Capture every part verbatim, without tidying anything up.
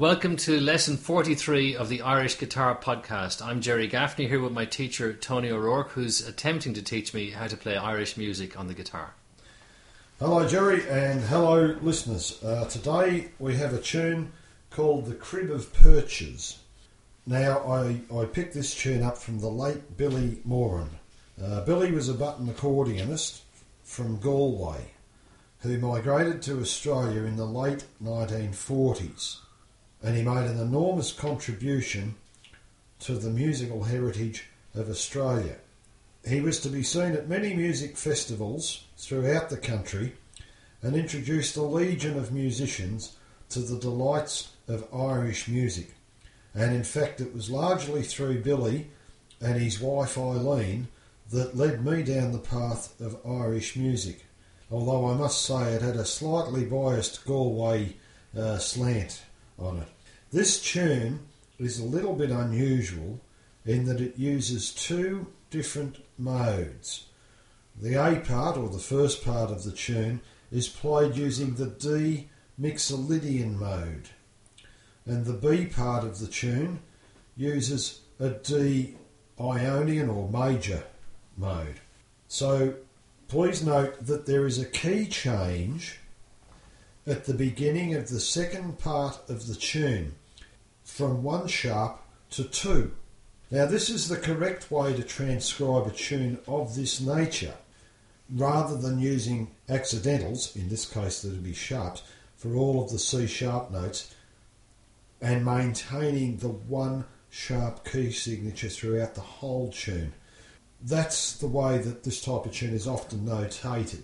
Welcome to lesson forty-three of the Irish Guitar Podcast. I'm Jerry Gaffney here with my teacher Tony O'Rourke, who's attempting to teach me how to play Irish music on the guitar. Hello Jerry and hello listeners. Uh, today we have a tune called The Crib of Perches. Now I, I picked this tune up from the late Billy Moran. Uh, Billy was a button accordionist from Galway who migrated to Australia in the late nineteen forties. And he made an enormous contribution to the musical heritage of Australia. He was to be seen at many music festivals throughout the country and introduced a legion of musicians to the delights of Irish music. And in fact, it was largely through Billy and his wife Eileen that led me down the path of Irish music. Although I must say it had a slightly biased Galway uh, slant on it. This tune is a little bit unusual in that it uses two different modes. The A part, or the first part of the tune, is played using the D Mixolydian mode, and the B part of the tune uses a D Ionian or major mode. So please note that there is a key change at the beginning of the second part of the tune, from one sharp to two. Now this is the correct way to transcribe a tune of this nature, rather than using accidentals, in this case that would be sharps, for all of the C sharp notes, and maintaining the one sharp key signature throughout the whole tune. That's the way that this type of tune is often notated.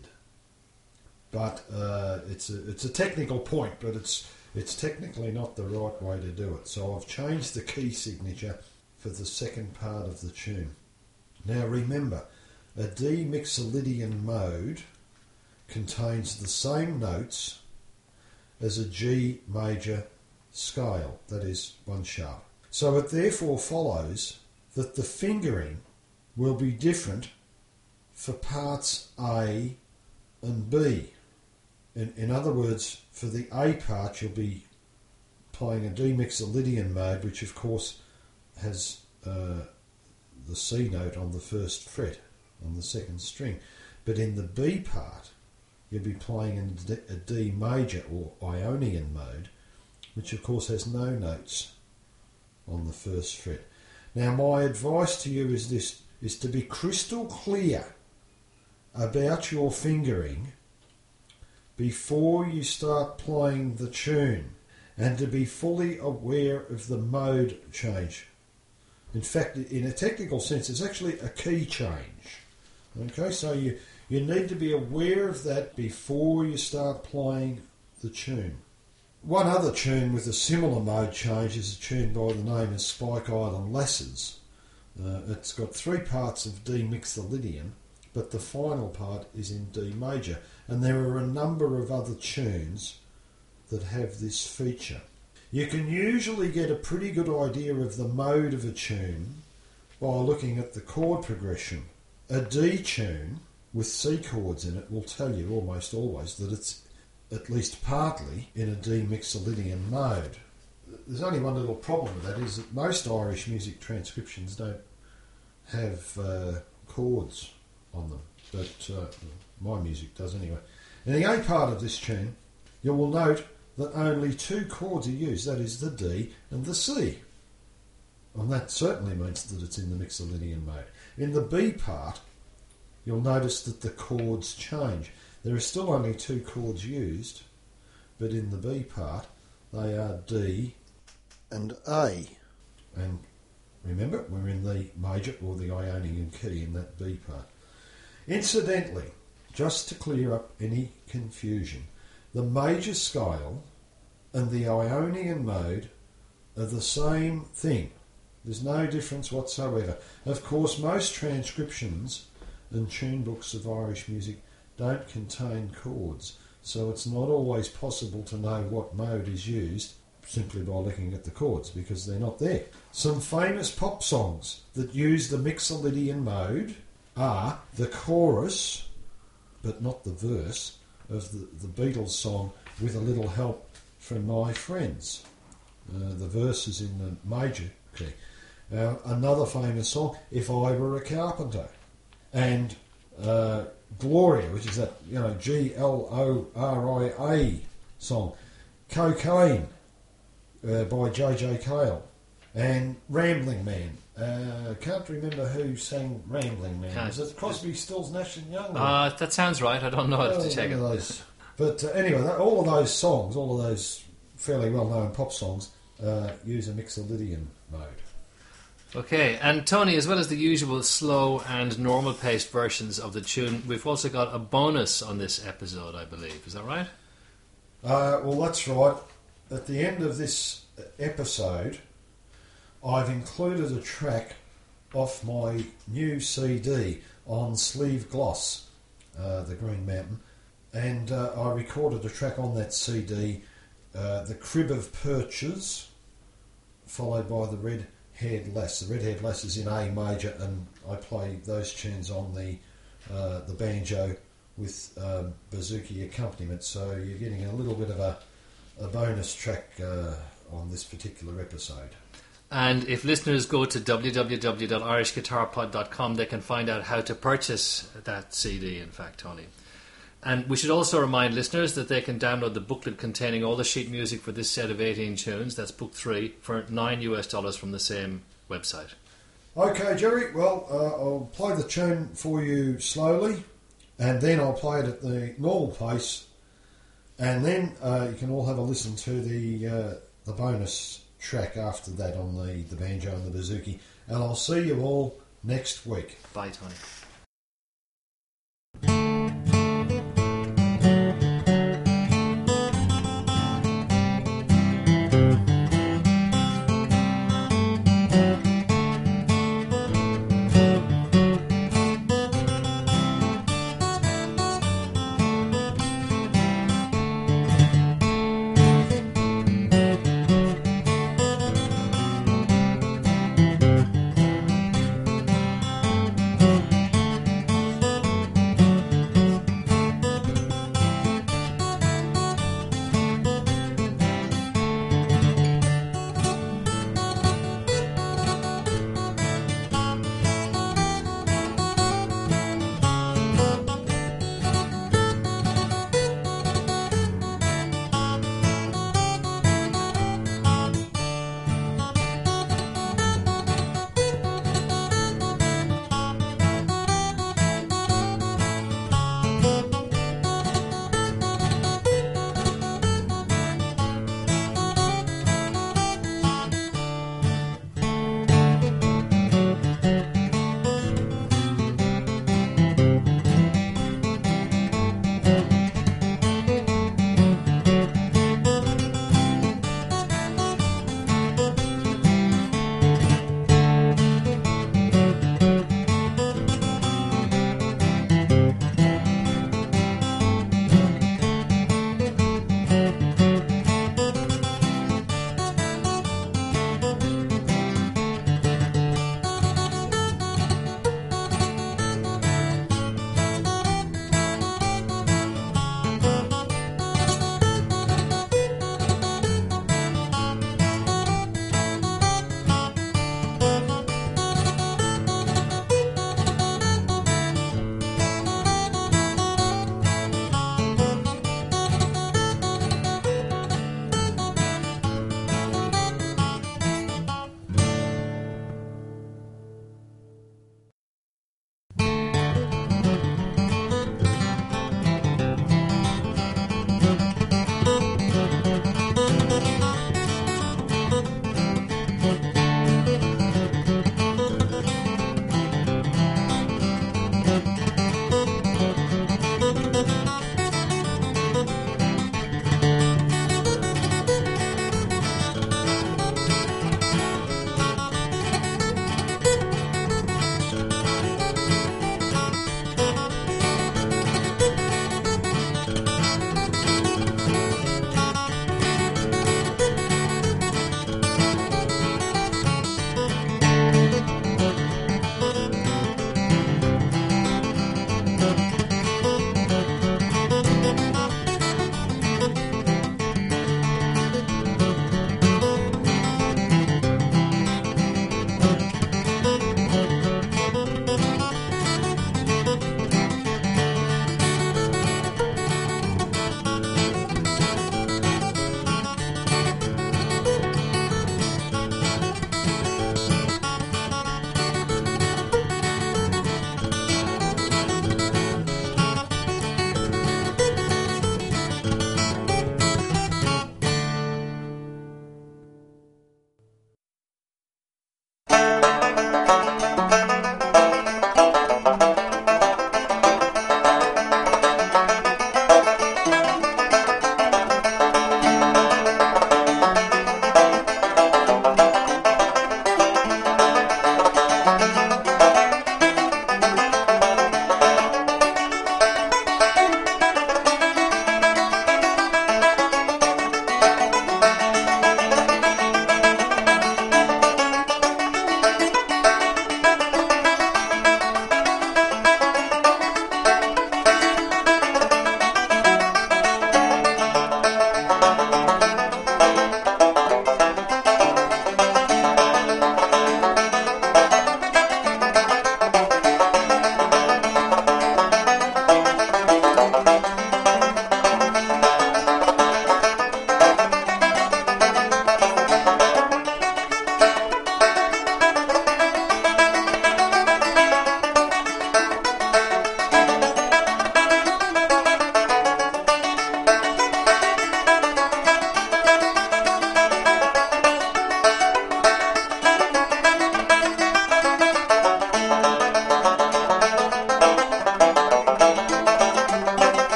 But uh, it's a it's a technical point, but it's it's technically not the right way to do it. So I've changed the key signature for the second part of the tune. Now remember, a D Mixolydian mode contains the same notes as a G major scale, that is one sharp. So it therefore follows that the fingering will be different for parts A and B. In, in other words, for the A part you'll be playing a D Mixolydian mode, which of course has uh, the C note on the first fret, on the second string. But in the B part you'll be playing in a D major or Ionian mode, which of course has no notes on the first fret. Now my advice to you is this, is to be crystal clear about your fingering before you start playing the tune, and to be fully aware of the mode change. In fact, in a technical sense, it's actually a key change. Okay, so you, you need to be aware of that before you start playing the tune. One other tune with a similar mode change is a tune by the name of Spike Island Lasses. Uh, it's got three parts of D Mixolydian, but the final part is in D major. And there are a number of other tunes that have this feature. You can usually get a pretty good idea of the mode of a tune by looking at the chord progression. A D tune with C chords in it will tell you almost always that it's at least partly in a D Mixolydian mode. There's only one little problem with that, is that most Irish music transcriptions don't have uh, chords on them, but uh, my music does anyway. In the A part of this tune, you will note that only two chords are used, that is the D and the C. And that certainly means that it's in the Mixolydian mode. In the B part, you'll notice that the chords change. There are still only two chords used, but in the B part, they are D and A. And remember, we're in the major or the Ionian key in that B part. Incidentally, just to clear up any confusion, the major scale and the Ionian mode are the same thing. There's no difference whatsoever. Of course, most transcriptions and tune books of Irish music don't contain chords, so it's not always possible to know what mode is used simply by looking at the chords, because they're not there. Some famous pop songs that use the Mixolydian mode are the chorus, but not the verse, of the, the Beatles song With a Little Help from My Friends. Uh, the verse is in the major key. Uh, another famous song, If I Were a Carpenter. And uh, Gloria, which is that, you know, G L O R I A song. Cocaine uh, by J J Cale. And Rambling Man. Uh, can't remember who sang Rambling Man. Can't. Was it Crosby, Stills, Nash and Young? Uh, that sounds right. I don't know. I have to Oh, check it. one of those. But uh, anyway, that, all of those songs, all of those fairly well-known pop songs, uh, use a Mixolydian mode. Okay, and Tony, as well as the usual slow and normal-paced versions of the tune, we've also got a bonus on this episode, I believe. Is that right? Uh, well, that's right. At the end of this episode, I've included a track off my new C D on Sleeve Gloss, uh, the Green Mountain, and uh, I recorded a track on that C D, uh, The Crib of Perches, followed by The Red-Haired Lass. The Red-Haired Lass is in A major, and I play those tunes on the uh, the banjo with um, bouzouki accompaniment, so you're getting a little bit of a, a bonus track uh, on this particular episode. And if listeners go to w w w dot irish guitar pod dot com, they can find out how to purchase that C D, in fact, Tony. And we should also remind listeners that they can download the booklet containing all the sheet music for this set of eighteen tunes, that's book three, for nine US dollars from the same website. Okay, Jerry, well, uh, I'll play the tune for you slowly, and then I'll play it at the normal pace, and then uh, you can all have a listen to the uh, the bonus track after that on the, the banjo and the bouzouki, and I'll see you all next week. Bye, Tony.